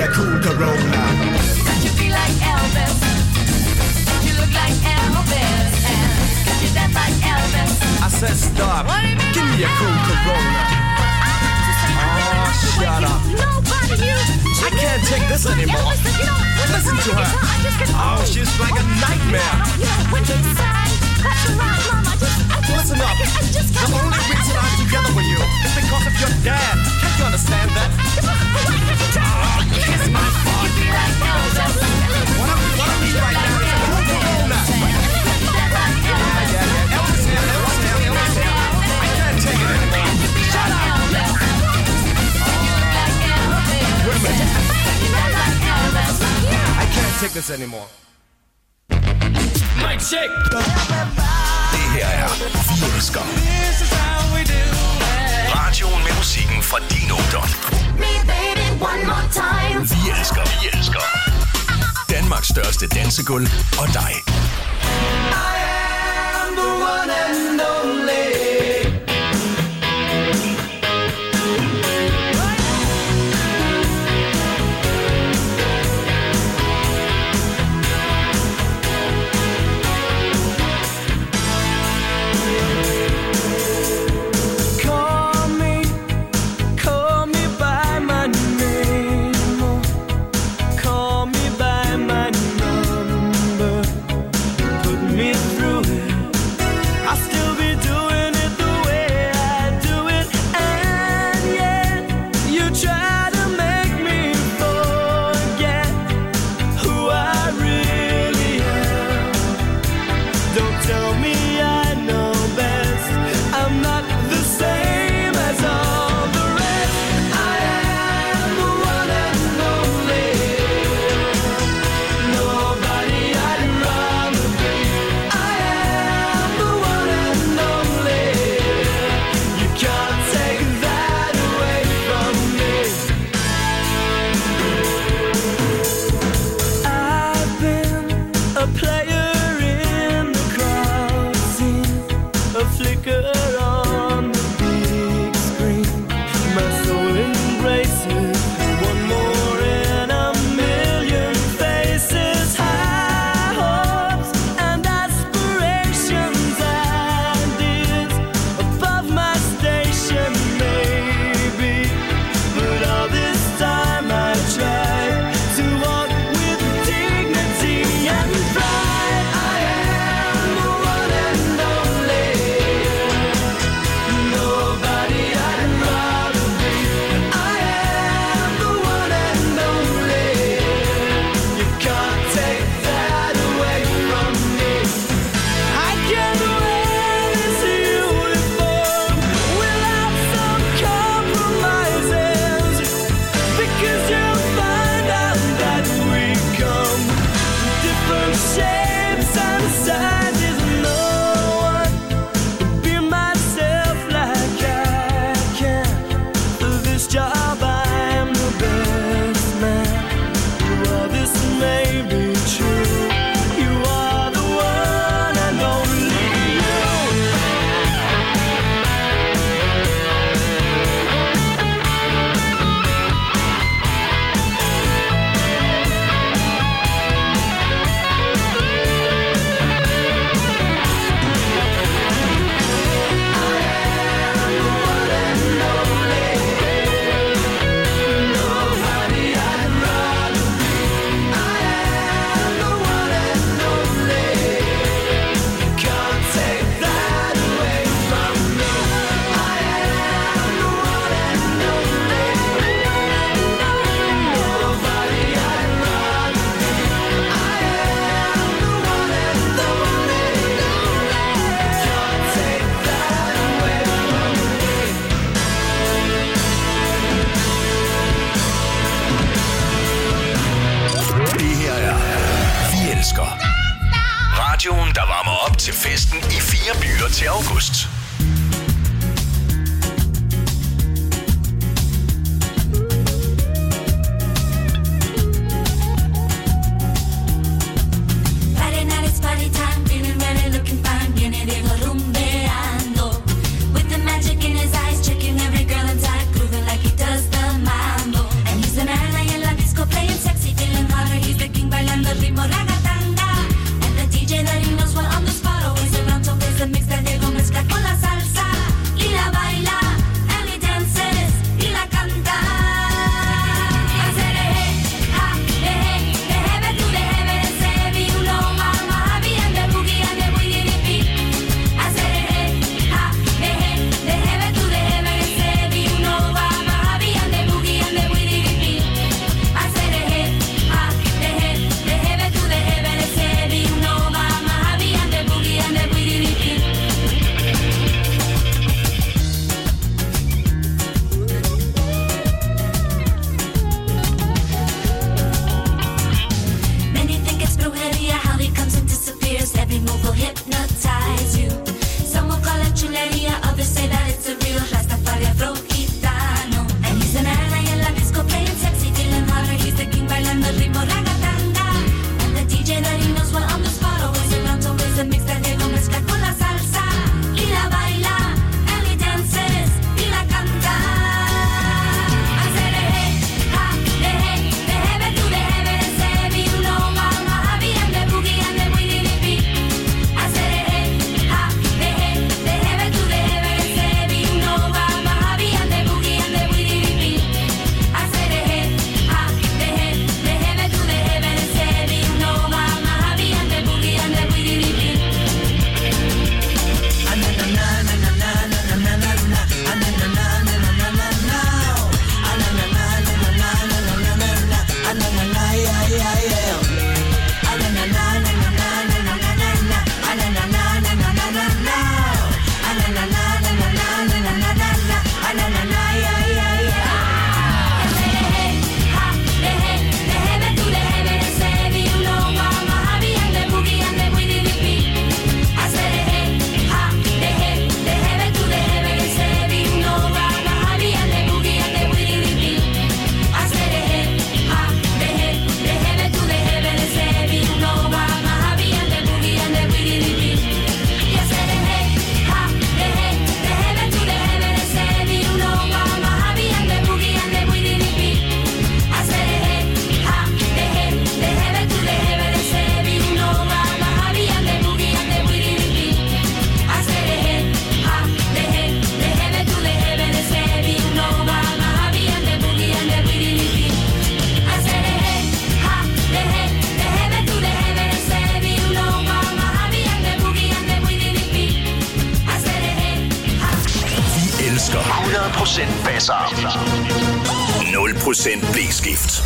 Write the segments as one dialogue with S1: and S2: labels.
S1: a cool Corona.
S2: Could you be like Elvis? You look like Elvis. And could you dance like Elvis?
S1: I said stop. Give me a cool Corona. Oh, shut up. I can't take this anymore. Listen to her. Oh, she's like a nightmare. Listen up. The only reason I'm together with you is because of your dad. Can't you understand that? Oh, kiss my butt. What I need right now is a cool Corona. Yeah. Elvis here. I can't take it anymore. Shut up. Wait a minute. I can't take this anymore.
S3: Mic check.
S4: Det her er Vi Elsker. Radioen med musikken fra din ungdom. Vi elsker. Danmarks største dansegulv og dig.
S1: I am the one and only.
S4: Radioen, der varmer op til festen i 4 byer til august.
S2: Play
S4: 100% basser. 0% blæskift.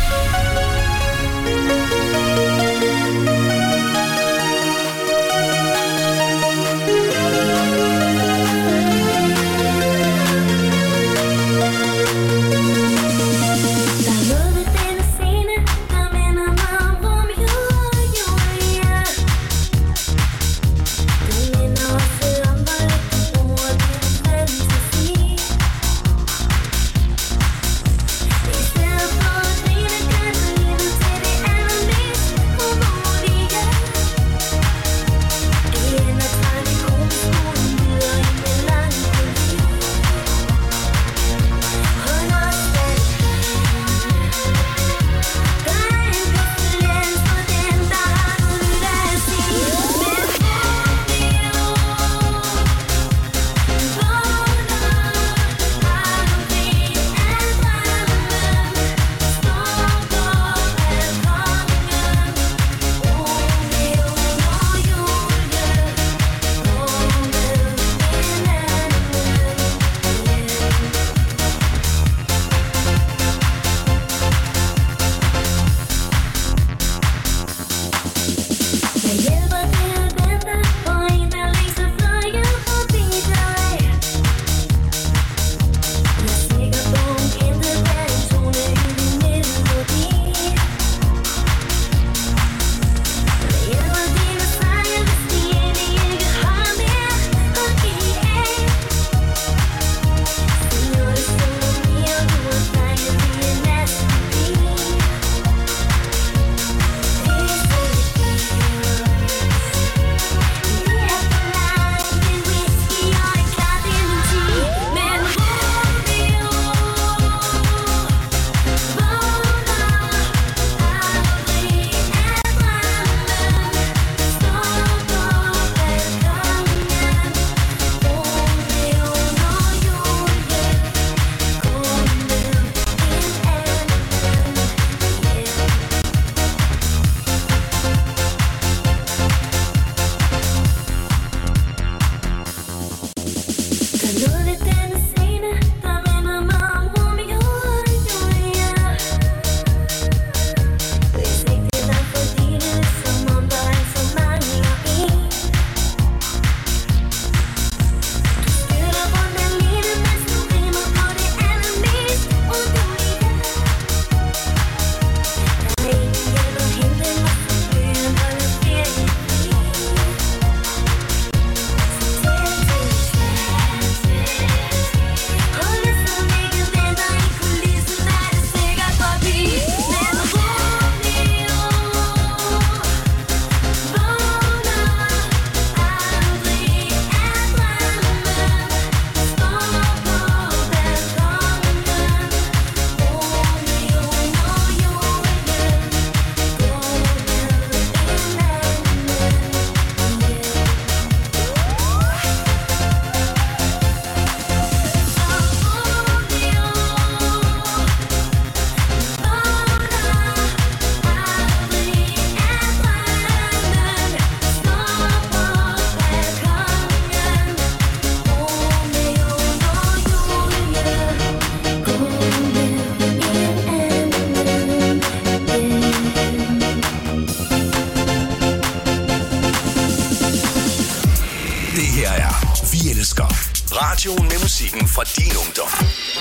S4: Radioen med musikken fra din ungdom.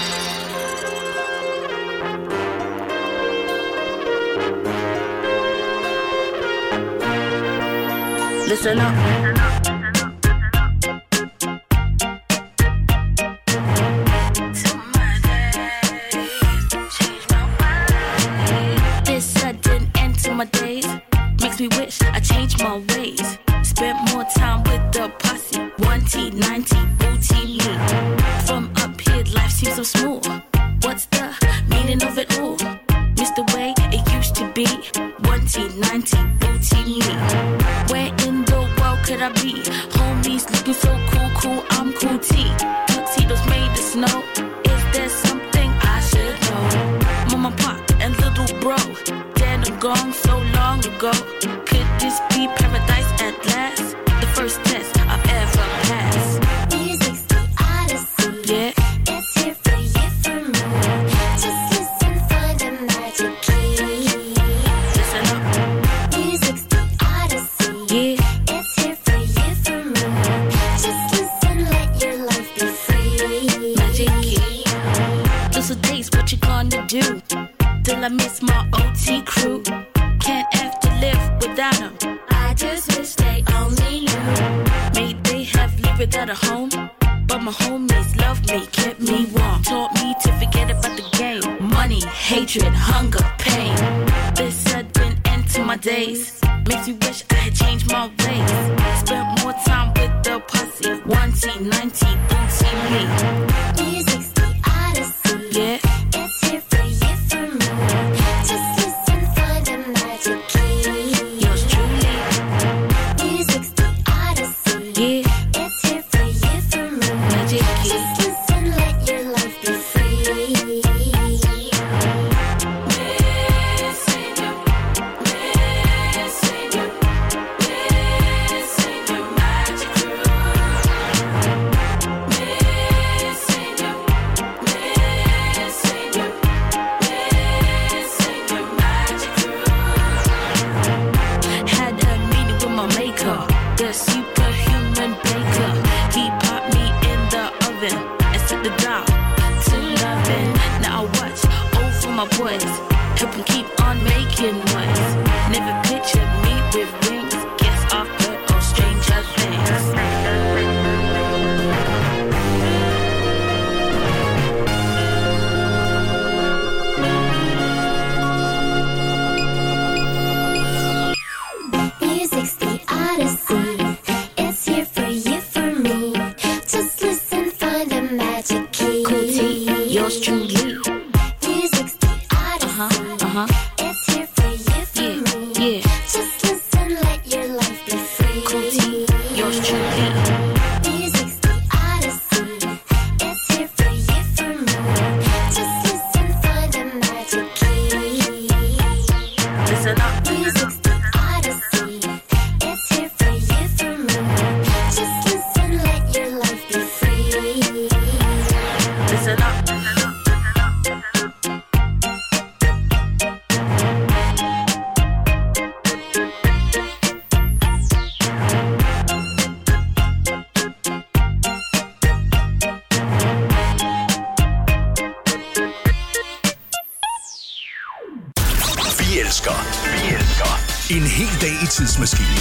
S3: Listen up. This sudden end to my days makes me wish I changed my ways. Spent more time with the posse. 1T, 90, booty me. From up here, life seems so small. What's the meaning of it all? Miss the way it used to be. 1T, 90, booty me. Where in the world could I be? Homies looking so cool, I'm cool T. Tuxedos made of snow. Is there something I should know? Mama, pop, and little bro. Dead and gone so long ago. Could this be paradise at last? The first test I've ever passed.
S5: Music's the odyssey.
S3: Yeah.
S5: It's here
S3: new. Till I miss my OT crew. Can't have to live without them. I just wish they only knew. May they have lived without a home, but my homies loved me, kept me warm. Taught me to forget about the game. Money, hatred, hunger, pain. This sudden end to my days makes me wish I had changed my ways. Spent more time with the posse. 1T, 9T, booty me.
S2: Music's the odyssey.
S3: Yeah.
S2: It's here for you, for me. Just listen for the magic key.
S3: Yours truly.
S2: Music's the odyssey.
S3: Yeah.
S2: It's here for you, for me.
S3: Magic key.
S2: Just listen, let your life be free.
S3: The superhuman baker. He popped me in the oven and set the dial to loving. Now I watch over my boys, help them keep on making noise. Never pictured me with wings. Guess I've heard all stranger things.
S2: Music's the odyssey. It's here for you, for me. Just listen, find the magic key.
S3: Cool T, yours truly.
S2: Music's the odyssey. It's here for you, for me.
S3: Yeah.
S2: Just listen, let your life be free.
S3: Cool T, yours truly.
S2: Music's the odyssey. It's here for you, for me. Just listen, find the magic key.
S3: Listen up.
S2: Music's the odyssey. It's here for you, for me. Just listen, let your life be free.
S3: Listen up.
S4: Vi elsker en hel dag i tidsmaskinen.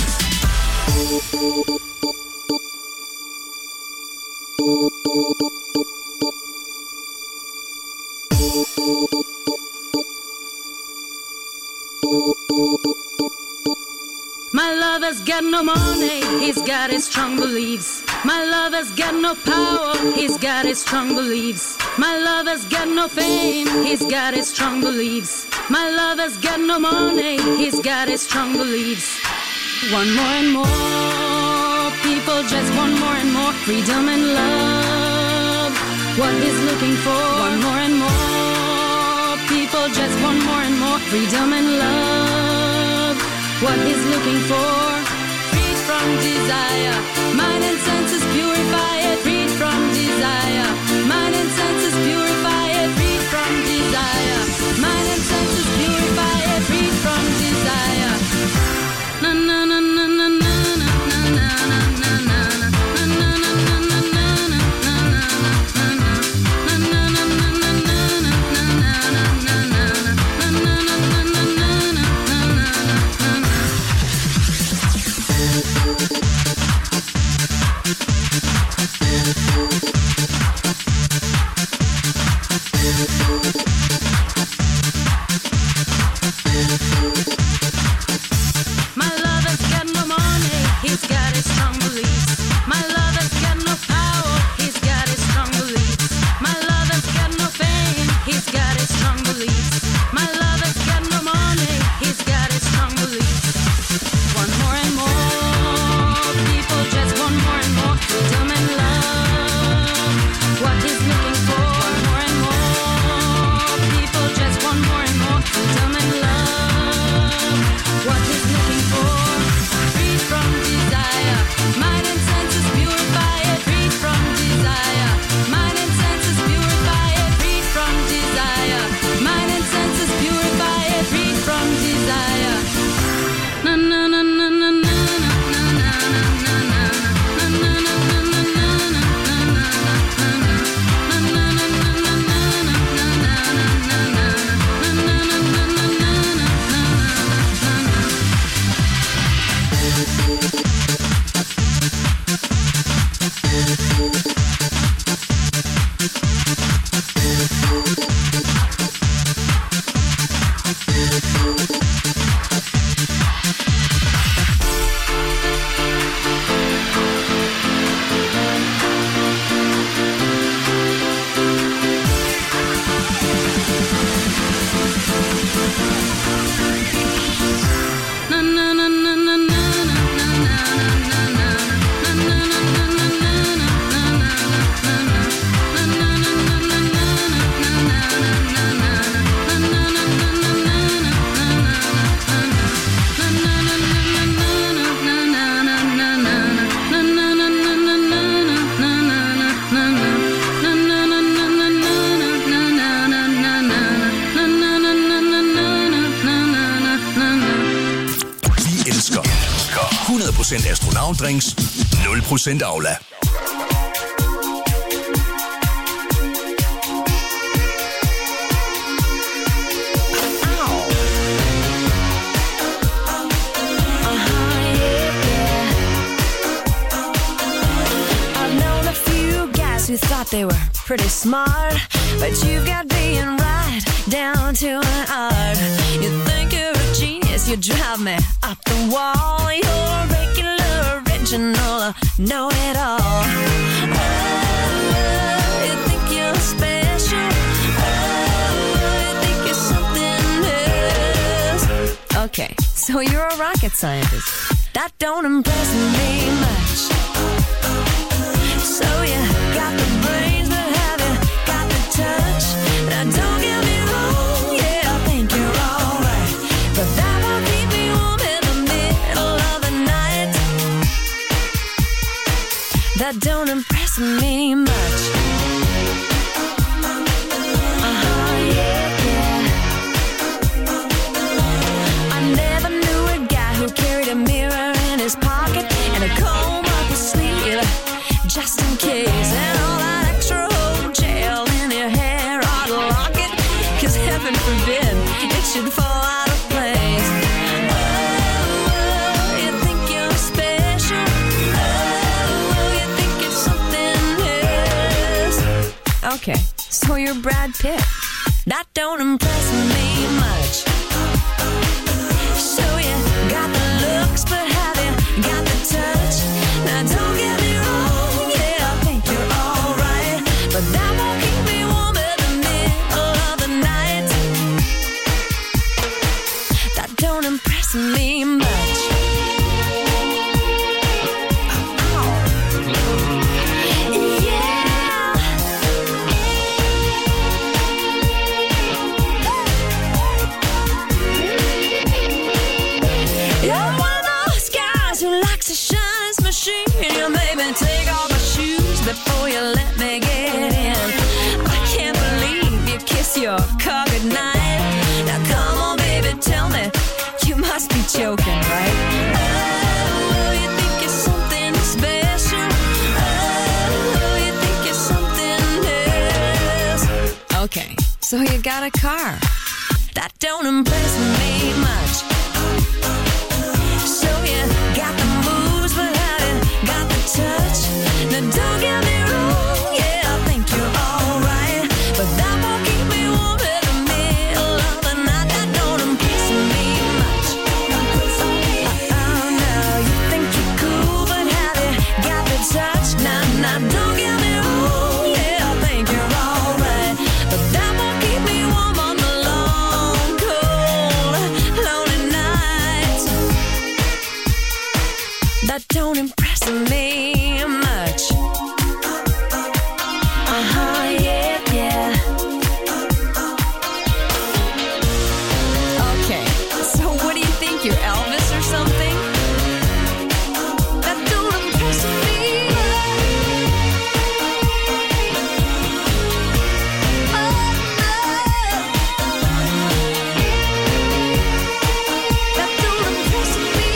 S5: My lover's got no money, he's got his strong beliefs. My lover's got no power, he's got his strong beliefs. My lover's got no fame, he's got his strong beliefs. My lover's got no money, he's got his strong beliefs. Want more and more, people just want more and more freedom and love. What he's looking for, want more and more, people just want more and more freedom and love. What he's looking for, freed from desire, mind and senses purify it, freed from desire, mind and senses purify it, freed from desire, mind and senses purify it, freed from desire. Na na na na na na na na na na na.
S4: 0% astronautdrinks, 0% Aula.
S6: Who thought they were pretty smart, but you've got being right down to an art. You think you're a genius, you drive me up the wall. You're a regular, original, know-it-all. Oh, you think you're special. Oh, you think you're something else. Okay, so you're a rocket scientist. That don't impress me much. So you got the brains, but have you got the touch? Now don't get me wrong, yeah, I think you're alright, but that won't keep me warm in the middle of the night. That don't impress me much. Yeah. I never knew a guy who carried a mirror in his pocket and a comb up his sleeve, just in case, and all that extra old gel in your hair ought to lock it, 'cause heaven forbid it should fall out of place. Oh, you think you're special. Oh, you think you're something else. Okay, so you're Brad Pitt. That don't impress me much. So you got the looks, but have you got the touch? Now don't get me wrong, yeah, I think you're alright, but that won't keep me warm in the middle of the night. That don't impress me much. You're one of those guys who likes to shine his machine. You made me take off my shoes before you let me get in. I can't believe you kiss your car goodnight. Now come on, baby, tell me, you must be joking, right? Oh, you think you're something special. Oh, you think you're something else. Okay, so you got a car. That don't impress me much. So you got the moves, but have you got the touch? Now don't get me wrong, yeah, I think you're alright, but that won't keep me warm in the middle of the night. That don't impress me much. Oh no, you think you're cool, but have you got the touch? Now don't get me wrong, yeah, I think you're alright, but that won't keep me warm on the long, cold, lonely nights. That don't impress me much. Yeah. Okay, so what do you think, you're Elvis or something? That don't impress me. Oh no. That don't impress me.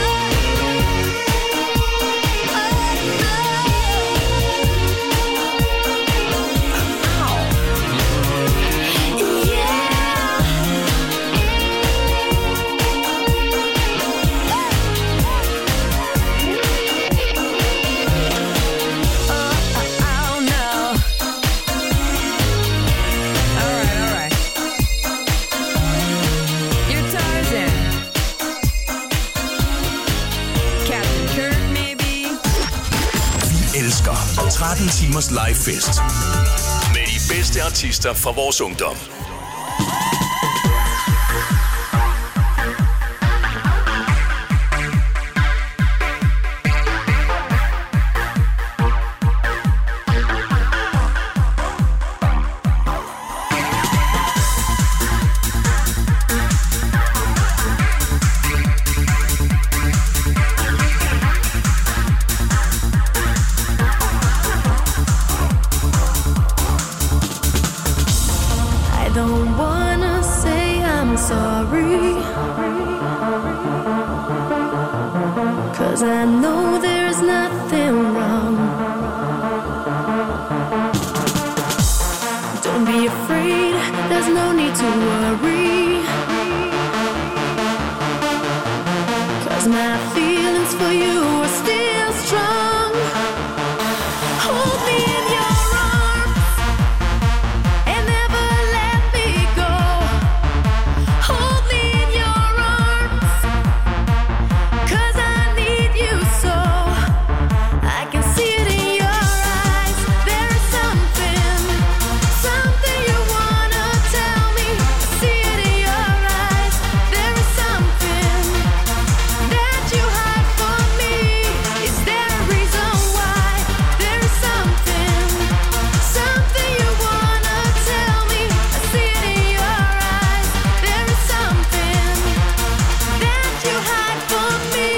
S4: elsker 13 timers live fest med de bedste artister fra vores ungdom.
S5: 'Cause I know there's nothing wrong. Don't be afraid, there's no need to worry. 'Cause my feelings for you are still strong. Hold me in your arms and never let me go. Hold me in your arms, 'cause I need you so. I can see it in your eyes. There is something you wanna tell me. I see it in your eyes. There is something that you hide from me. Is there a reason why? There is something you wanna tell me. I see it in your eyes. There is something that you hide from me.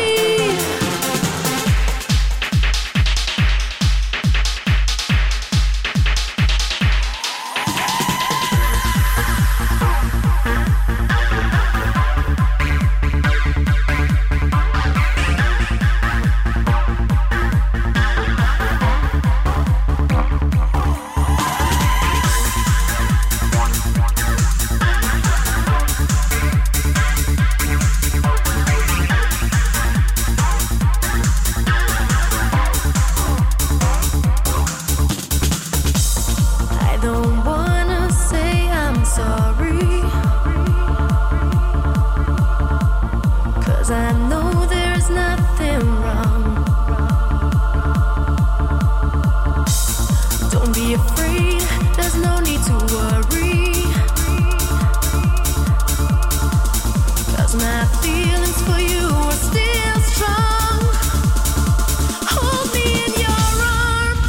S5: I don't wanna say I'm sorry, 'cause I know there's nothing wrong. Don't be afraid, there's no need to worry. 'Cause my feelings for you are still strong. Hold me in your arms.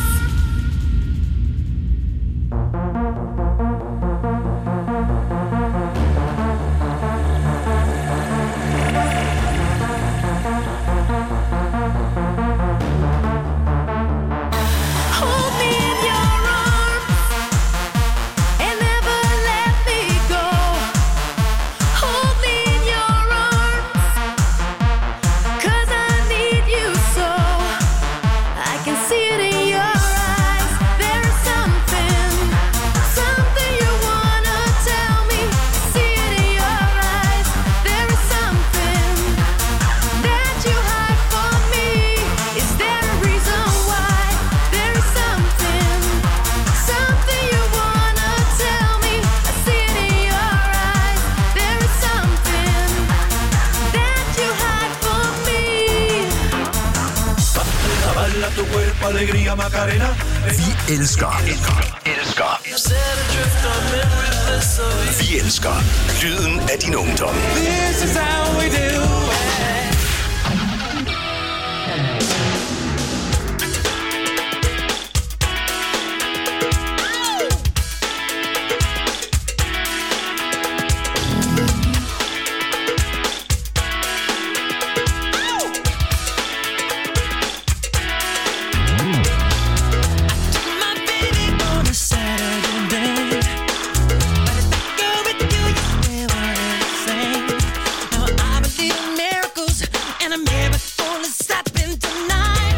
S5: Hold me in your arms and never let me go. Hold me in your arms, 'cause I need you so. I can see it in your eyes. There is something you wanna tell me. I see it in your eyes. There is something that you hide from me. Is there a reason why? There is something you wanna tell me. I see it in your eyes. There is something that you hide from me.
S7: Bala tu cuerpo, alegría, Macarena.
S4: Vi elsker. Vi elsker lyden af din ungdom.
S1: This is how we do it.
S6: My baby on a Saturday, but if I go with you, you never same. Now I believe in miracles, and a miracle is happening tonight.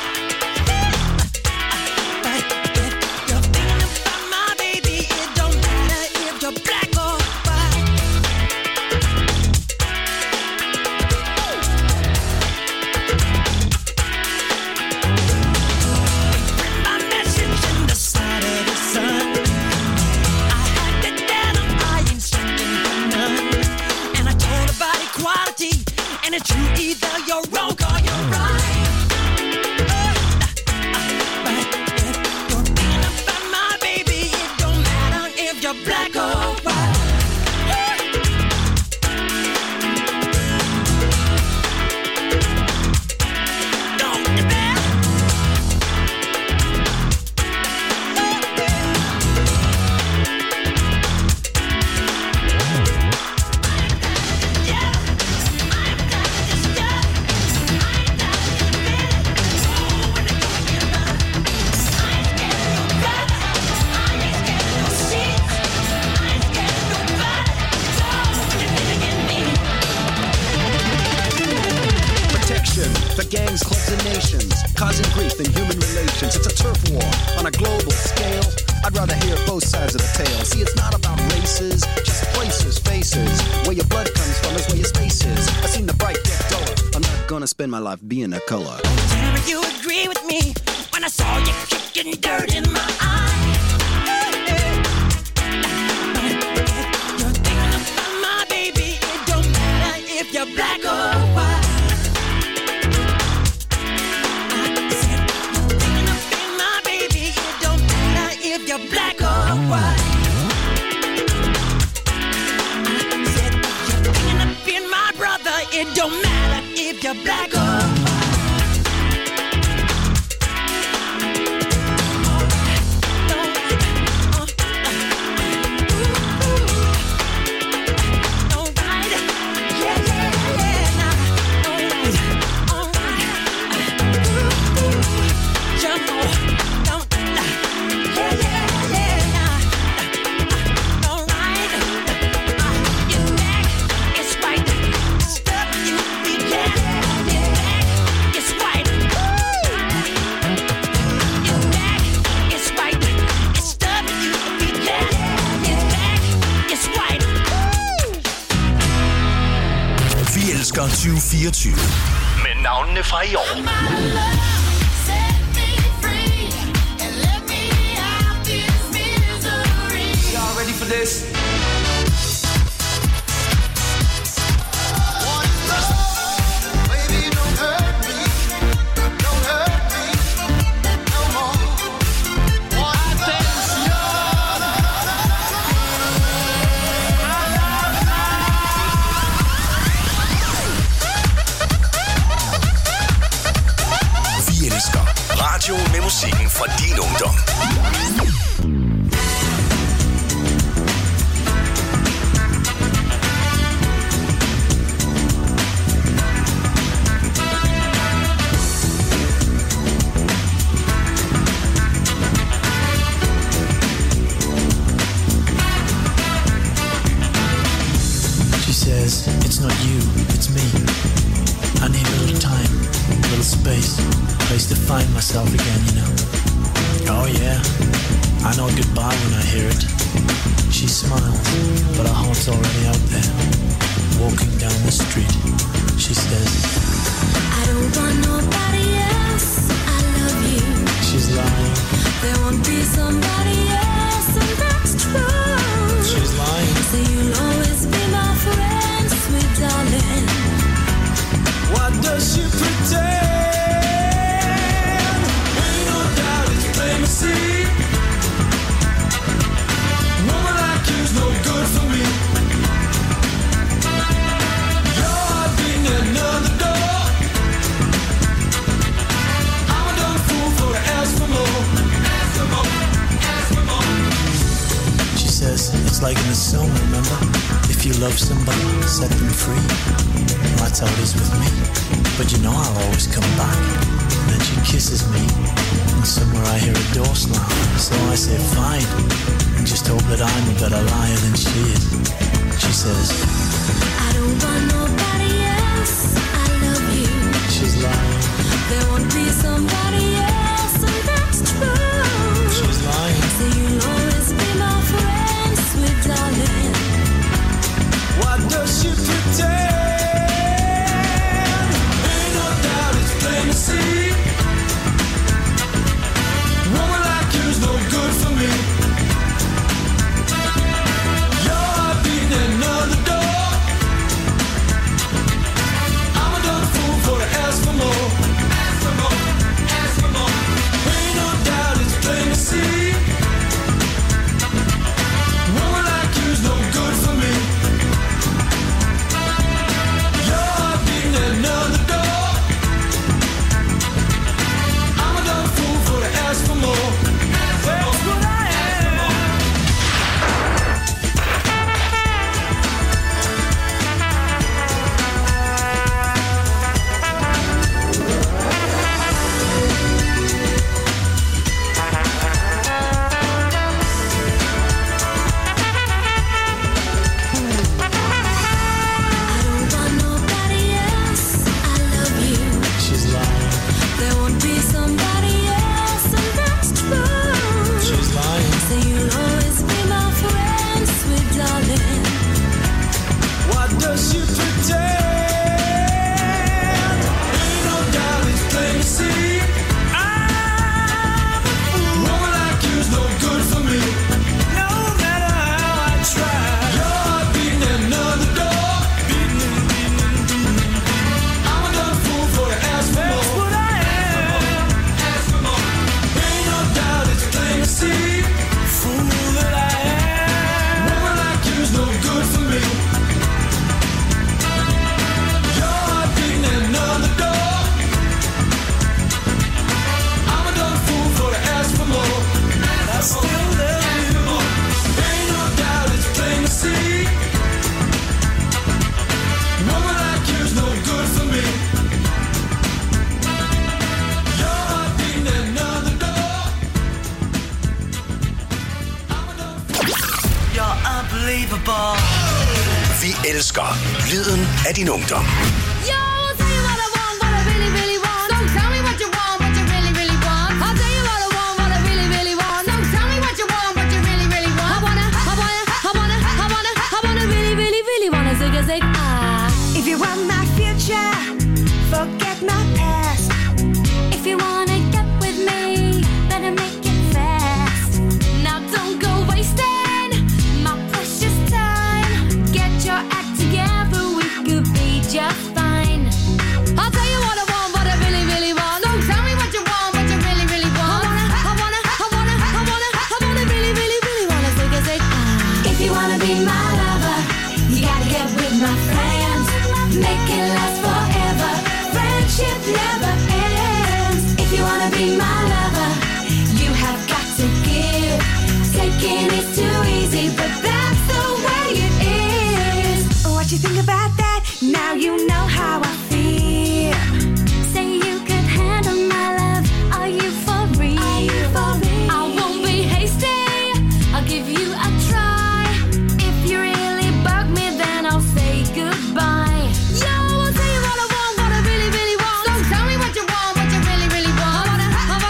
S6: But if you're thinking about my baby, it don't matter if you're black or white. My message in the side of the sun. I had it down, I ain't searching for none. And I told about equality, and it's true, either you're wrong or you're right. But if you're thinking about my baby, it don't matter if you're black or white. Don't get there. Yeah, I've got this, yeah.
S8: I'd rather hear both sides of the tale. See, it's not about races, just places, faces. Where your blood comes from is where your space is. I seen the bright get duller. I'm not gonna spend my life being a color.
S6: Tell me you agree with me when I saw you kicking dirt in my eye. You're thinking about my baby. It don't matter if you're black or white. I said you're thinking about my baby. It don't matter if you're black or white. I said you're thinking about my brother. It don't matter if you're black or white.
S4: Vi elsker 2024 med navnene fra i år.
S7: Y'all ready for this?
S4: Radio med musikken fra din ungdom.
S9: She says, it's not you, it's me. I need a little time, a little space, place to find myself again, you know. Oh yeah, I know goodbye when I hear it. She smiles, but her heart's already out there. Walking down the street, she says,
S2: I don't want nobody else, I love you.
S9: She's lying,
S2: There won't be somebody else, and that's true.
S9: she's lying.
S2: So you'll always be my friend, sweet darling.
S7: What does she pretend? Ain't no doubt it's plain to see. Woman like you's no good for me. Your heart beating another door. I'm a dumb fool for to ask for more. Ask for more, ask for more.
S9: She says, it's like in the song, remember? If you love somebody, set them free. That's how it is with me. But you know I'll always come back. And then she kisses me, and somewhere I hear a door slam. So I say fine, and just hope that I'm a better liar than she is. She says,
S2: I don't want nobody else, I love you.
S9: she's lying,
S2: There won't be somebody else, and that's true.
S9: she's lying.
S2: So you'll always be my friend, sweet darling.
S7: What does she pretend? Ain't no doubt it's plain to see. Woman like you's no good for me. Your heart beating another door. I'm a dumb fool for to ask for more. Ask for more, ask for more. Ain't no doubt it's plain to see. Woman like you's no good for me. does she pretend? Ain't no doubt it's plain to see. I'm a fool. Woman like you's no good for me. No matter how I try. Your heart beating at another door. Beating. I'm a dumb fool for to ask for more. That's what I am. Ask for more. Ain't no doubt it's plain to see. Fool that I am. Woman like you's no good for me. Your heart beating at another door. I'm a dumb fool for to ask for more. I still love you. Ain't no doubt it's plain to see. Woman like you's no good for me. Your heart beating at another door. I'm a dumb fool.
S10: You're unbelievable.
S4: Vi elsker lyden af din ungdom.
S5: Yo, I'll tell you what I want, what I really, really want. So tell me what you want, what you really, really want. I'll tell you what I want, what I really, really want. So tell me what you want, what you really, really want. I wanna really, really, really wanna zig a zig ah.
S6: If you want my future, forget my past.
S5: If you wanna get with me, better make it fast. Now don't go wasting my precious time. Get your act together, we could be just fine. I'll tell you what I want, what I really, really want. So tell me what you want, what you really, really want. I wanna really, really, really wanna zig a zig ah.
S6: If you wanna be my lover, you gotta get with my friends. Make it last forever. Friendship never ends. If you wanna be my lover, you have got to give. Taking is too easy, but that's the way it is. What you think about that? Now you know how I feel.
S5: Say you could handle my love. Are you for real? I won't be hasty. I'll give you a try. If you really bug me, then I'll say goodbye. Yo, I'll tell you what I want, what I really, really want. So tell me what you want, what you really, really want. I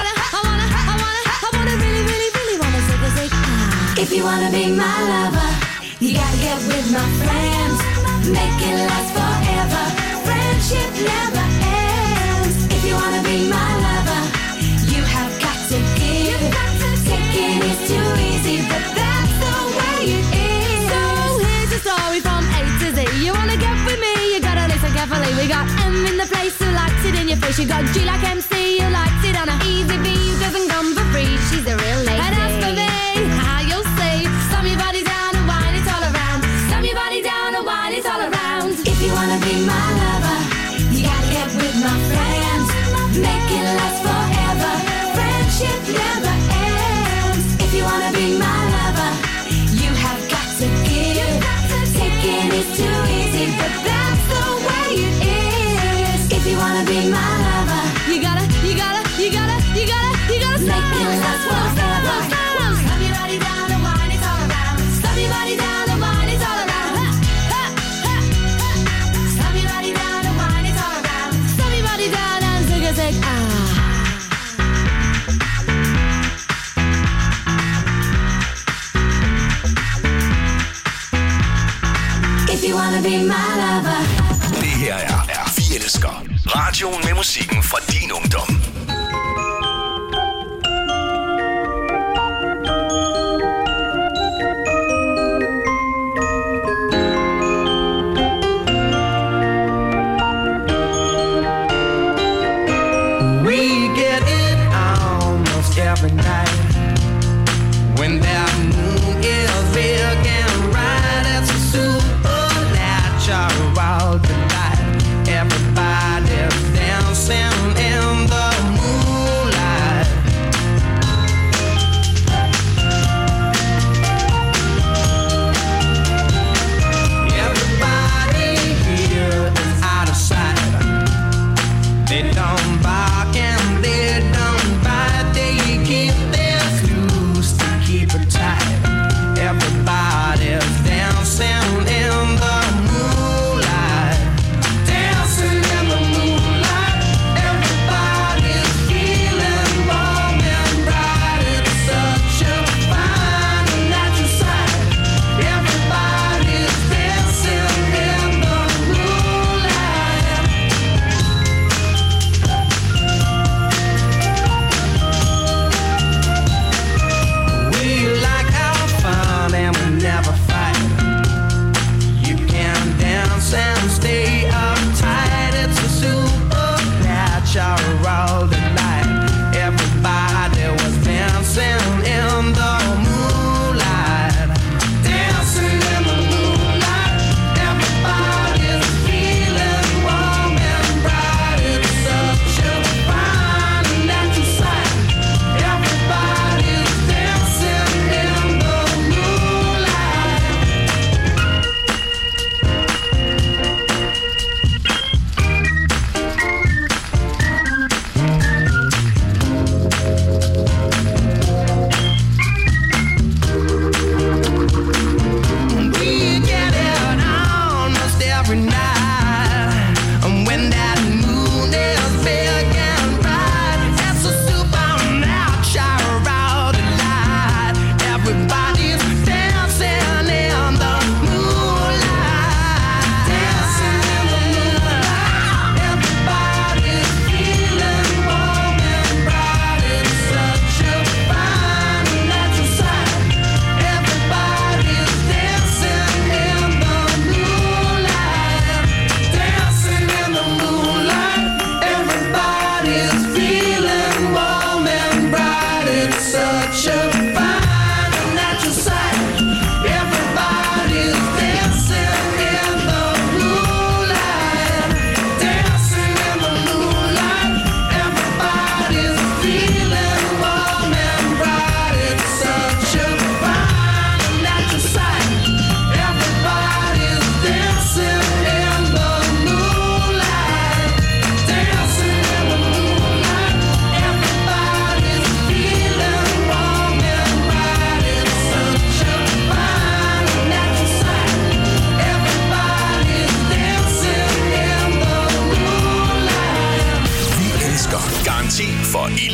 S5: wanna really, really, really wanna zig a zig ah.
S6: If you wanna be my lover, you gotta get with my friends. Make it last forever. Friendship never ends. If you wanna be my lover, you have got to give. Taking is too easy, but that's the way it is.
S5: So here's the story from A to Z. You wanna get with me, you gotta listen carefully. We got M in the place who likes it in your face. You got G like MC, who likes it on a easy B, who doesn't come for free. She's a real lady. And as for me, how you'll say, slam your body down and wine it all around. Slam your body down and wine it all around.
S6: If you wanna be my lover, you gotta get with my friends. Make it last forever. Friendship never ends. If you wanna be my lover, you have got to give. Taking is too easy, but that's the way it is. If you wanna be my lover,
S5: You gotta
S6: make it last forever.
S5: Slam your body down and wine it all around. Slam your body down and wine it all around. Slam your body down and wine it all around. Slam your body down and zig a zig ah.
S6: If you wanna be my lover.
S4: Det her er Vi elsker. Radioen med musikken fra din ungdom.
S7: We get it almost every night. When that moon is big and bright, it's a supernatural delight. Everybody's dancing in the moonlight.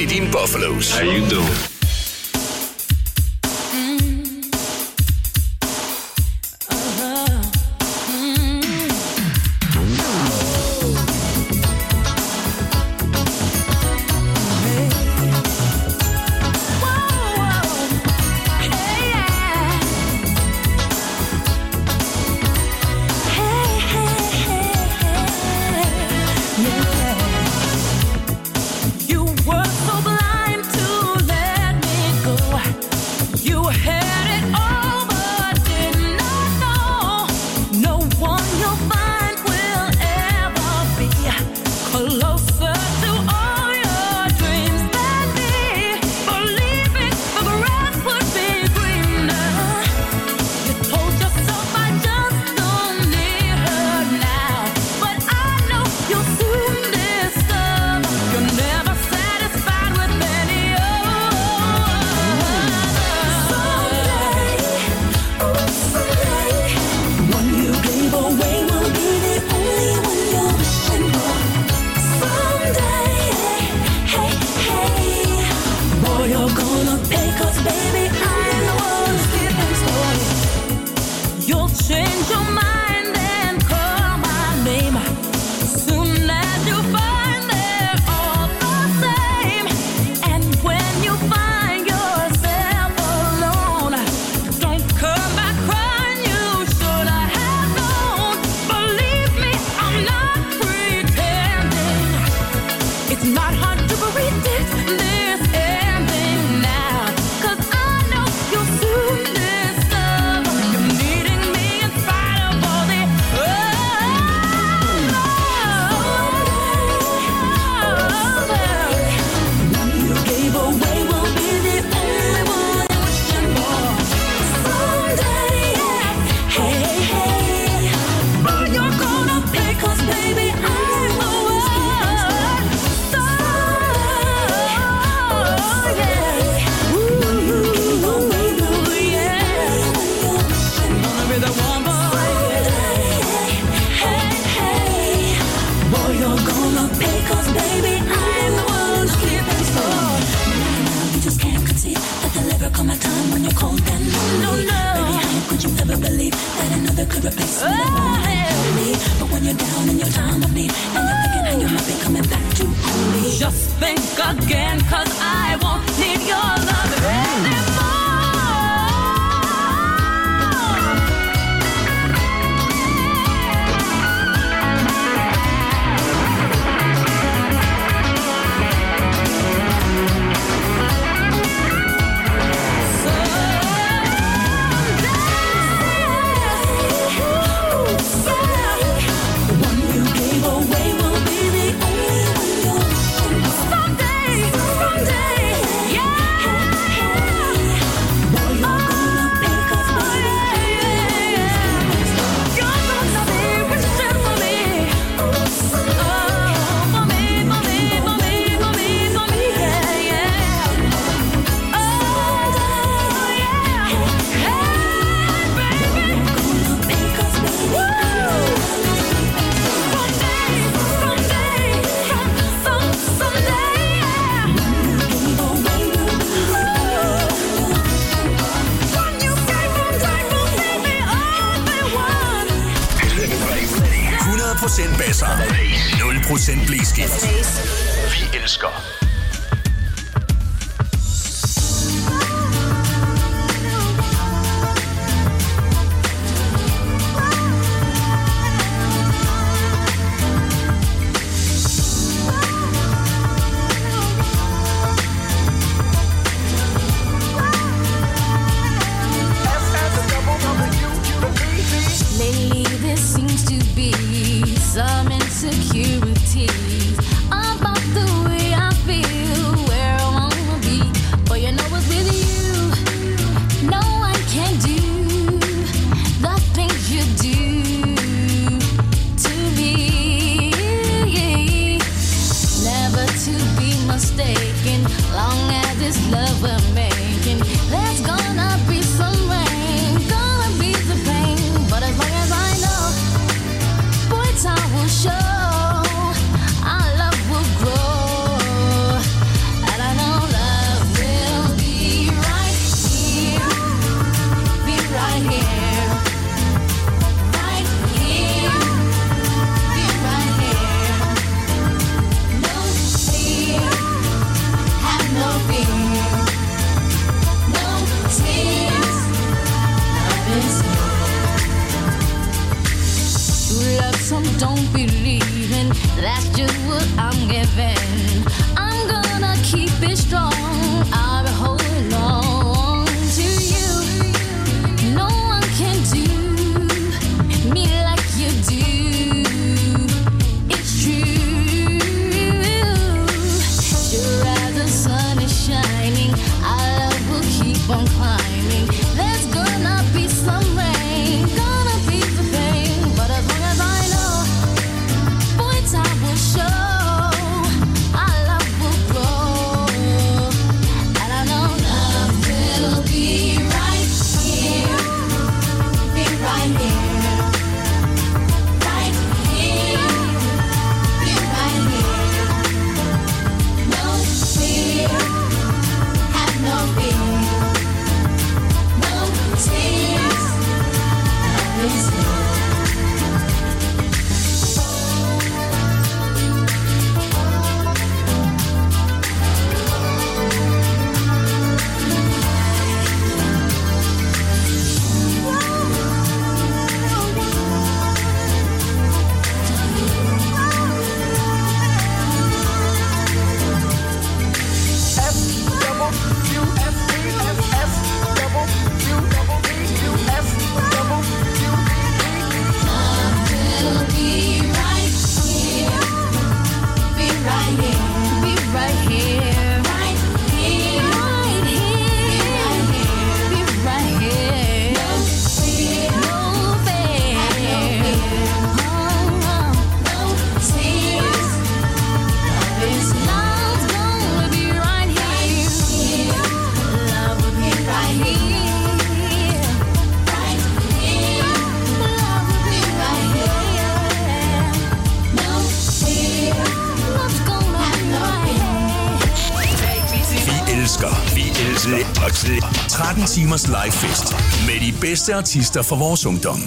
S4: dine Buffalos.
S11: How you doing?
S6: You were so blind to let me go. You had it all but did not know. No one you'll find will ever be closer to all your dreams than me. Believing the grass would be greener. You told yourself I just don't need her now, but I know you'll soon discover you're never satisfied with any someday, one you gave away will be the only one you're wishing for. Someday, hey, hey, boy, you're gonna pay 'cause baby, I'm the one skipping story. You'll change your mind and call my name soon as you find they're all the same. And when you find yourself alone, don't come back crying. You should have known. Believe me, I'm not pretending. It's not hard to predict this ending now, 'cause I know you'll soon discover you're needing me in spite of all the one you gave away will be the only one you're wishing for. Someday, hey, hey, but you're gonna pay 'cause baby, I'm the one. So, yeah, ooh, you gave away will be gonna be the one, boy. Hey, hey, boy, you're gonna pay 'cause baby, I'm the one keeping score. You just can't conceive that there'll ever come a time when you're cold and lonely. No. Baby, how could you ever believe that another could replace me? But when you're down in your time of need and you're thinking how you might be coming back to me, just think again, 'cause I won't need your love anymore. One you gave away will be the only one you're wishing for. Someday, yeah. Boy, you're gonna pay 'cause baby, you're gonna be wishing for me. For me, yeah, yeah. Oh, yeah. Hey, baby. You're gonna pay 'cause baby,
S4: basser. 0% blæskift. Vi elsker.
S5: Lately there seems to be some insecurity about the way I feel, where I wanna be. But you know it's with you, no one can do the things you do to me. Never to be mistaken, long as this love we're making, there's gonna be some rain, gonna be the pain. But as long as I know, boy, time will show our love. love, some don't believe in. That's just what I'm giving. I'm gonna keep it strong. I'll be holding on to you. No one can do me like you do. It's true. Sure as the sun is shining, our love will keep on climbing. There's gonna be some rain, gonna be the pain, but as long as I know, boy, time will show. Our love will grow, and I know love will be right here, be right here, right here, be right here. No fear, have no fear, no tears. Love is here. Will be right here, be right here, be right here, right here, right here, be right here. No fear, no fear, no tears. Love's gonna be right here. Love will be right here, right here. Love will be right here. No fear, love's gonna be right here.
S4: Vi elsker 13 timers livefest med de bedste artister fra vores ungdom.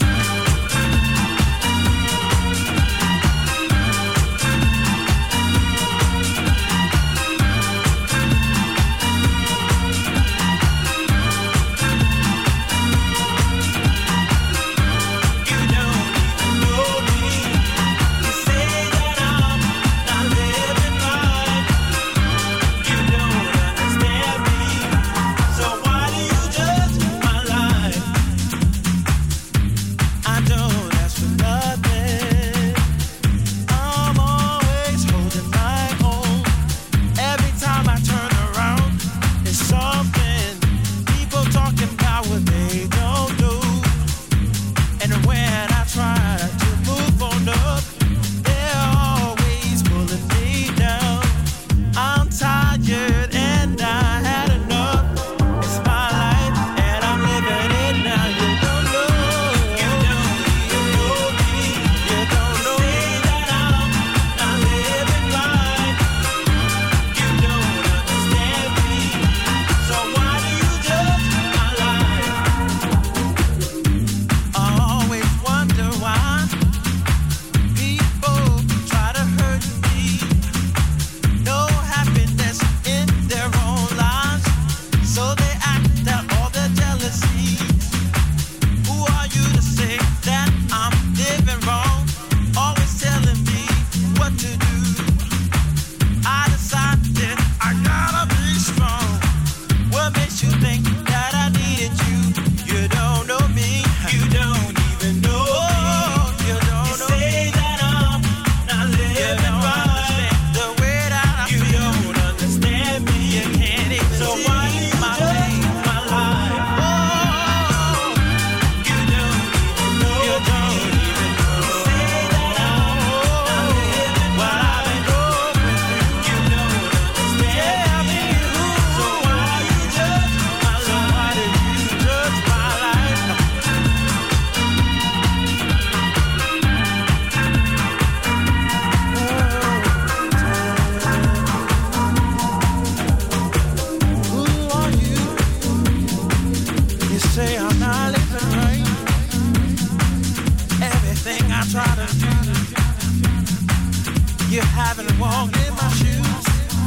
S7: You haven't walked in my shoes.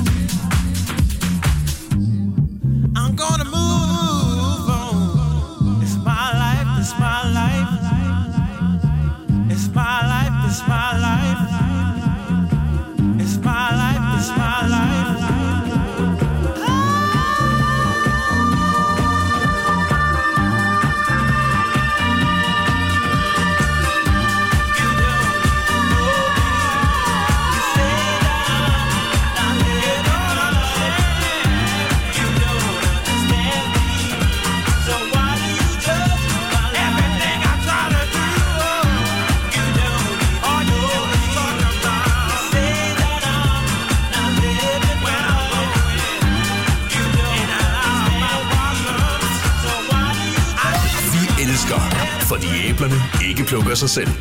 S7: I'm gonna move on. It's my life, it's my life. It's my life.
S4: de plukker sig selv.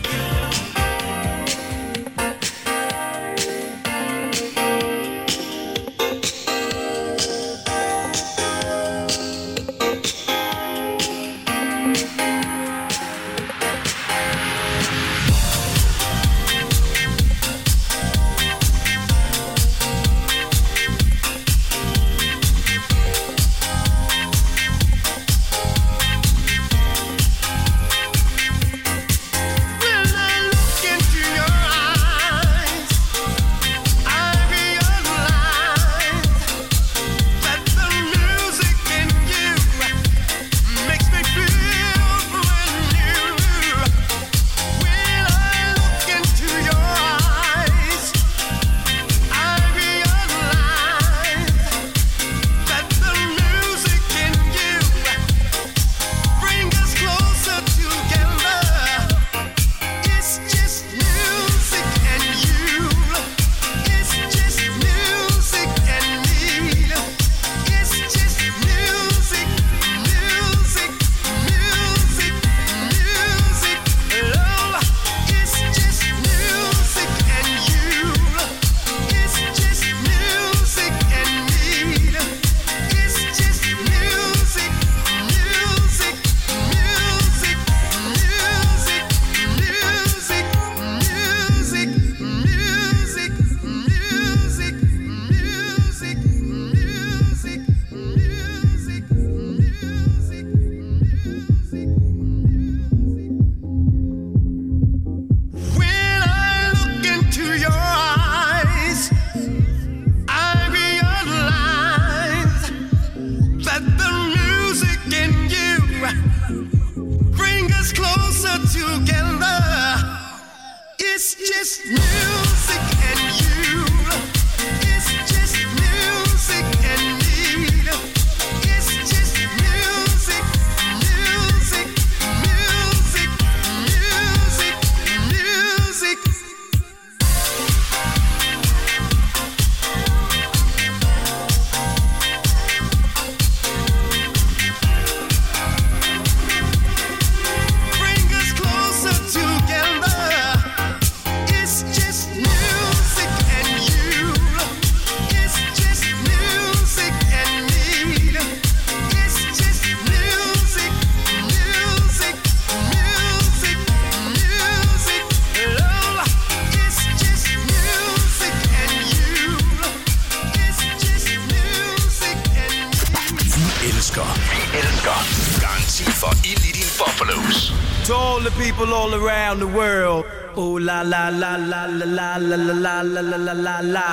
S4: Garanti for ild i din Buffalos.
S1: To all the people all around the world. Oh la la la la la la la la la la la la la.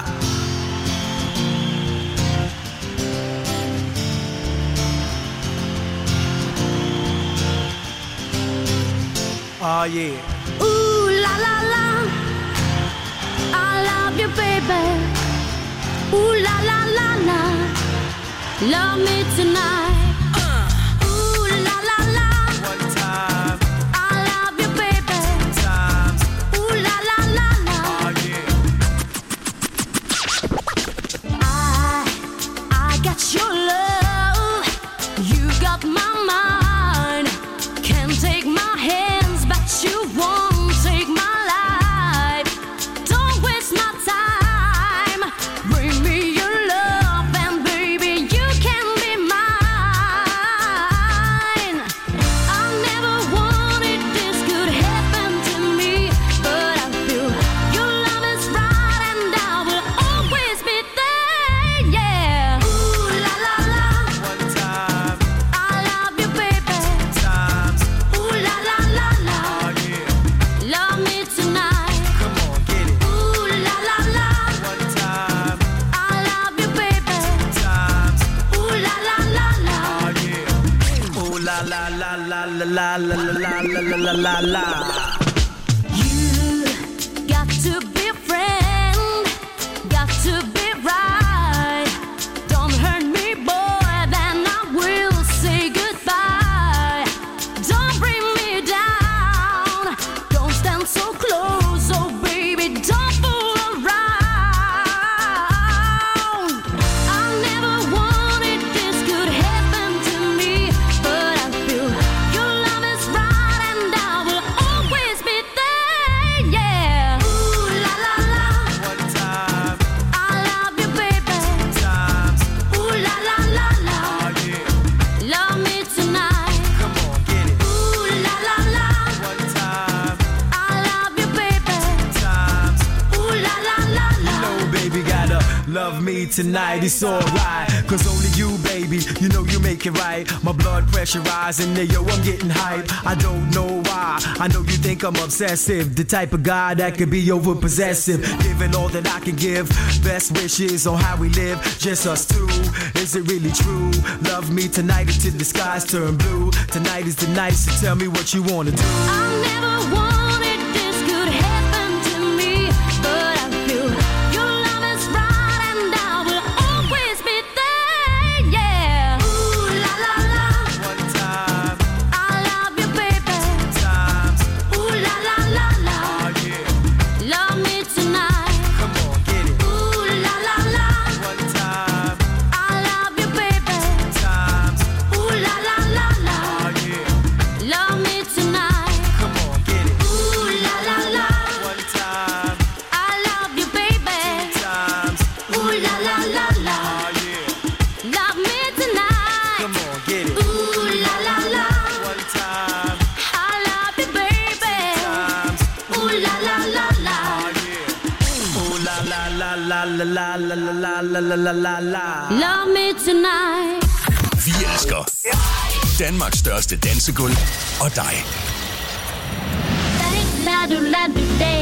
S1: Oh yeah.
S5: Ooh la la la, I love you, baby. Ooh la la la la, love me tonight. Ooh la la la,
S1: One time,
S5: I love you, baby.
S1: two times.
S5: Ooh la la la la,
S1: Oh yeah.
S5: I got your love, you got my mind. Can't take my hands, but you won't take my life. Don't waste my time. Bring me your love, and baby, you can be mine. I never wanted this could happen to me, but I feel your love is right, and I will always be there. Yeah. Ooh la la la,
S1: One time,
S5: I love you, baby.
S1: times.
S5: Ooh la la la la,
S1: Oh yeah.
S5: love me tonight.
S1: Come on, get it.
S5: Ooh la la la,
S1: One time,
S5: I love you, baby.
S1: times.
S5: Ooh la la la la,
S1: Oh yeah. Oh la la la la la la la la la la la la.
S5: you got to be a friend, got to be right. Don't hurt me, boy, then I will say goodbye. Don't bring me down, don't stand so close, oh baby, don't fool around. I never wanted this could happen to me, but I feel your love is right, and I will
S11: love me tonight, it's alright. Cause only you, baby, you know you make it right. My blood pressure rising, yo, I'm getting hype. I don't know why, I know you think I'm obsessive. The type of guy that could be over possessive. Giving all that I can give, best wishes on how we live, just us two. Is it really true? Love me tonight until the skies turn blue. Tonight is the night, so tell me what you wanna do.
S5: I never wanted this could happen to me, but I feel your love is right and I will always be there, yeah. Ooh la la la,
S11: One time,
S5: I love you, baby.
S11: two times,
S5: Ooh la la la la,
S11: oh yeah.
S5: love me tonight.
S11: Come on, get it.
S5: Ooh la la la,
S11: One time,
S5: I love you, baby.
S11: two times,
S5: Ooh la la la la,
S11: oh yeah.
S5: love me tonight.
S11: Come on, get it.
S5: Ooh la la la,
S11: One time,
S5: I love you, baby.
S11: times,
S5: Ooh la la la la,
S11: oh yeah.
S5: love me tonight.
S11: Come on, get it.
S5: Ooh la la la,
S11: One time,
S5: I love you, baby.
S11: times,
S5: Ooh la la la la,
S11: oh yeah. Ooh la la la la la la la la la la la la.
S5: love me tonight.
S4: Vi elsker Danmarks største dansegulv og dig.
S5: La do la do day.